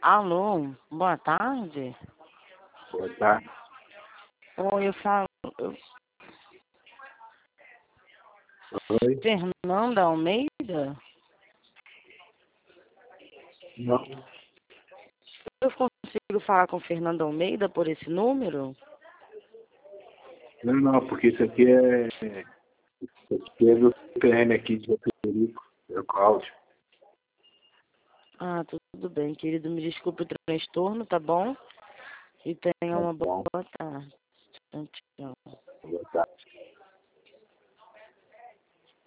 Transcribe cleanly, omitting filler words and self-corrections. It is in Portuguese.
Alô, boa tarde. Boa tarde. Oi, eu falo. Oi? Fernanda Almeida? Não, Eu consigo falar com Fernanda Almeida por esse número? não, porque isso aqui é do CPM aqui de Perico, é o Cláudio. Ah, tudo bem, querido. Me desculpe o transtorno, tá bom? E tenha Tá uma bom, boa tarde. Tchau, tchau. boa tarde.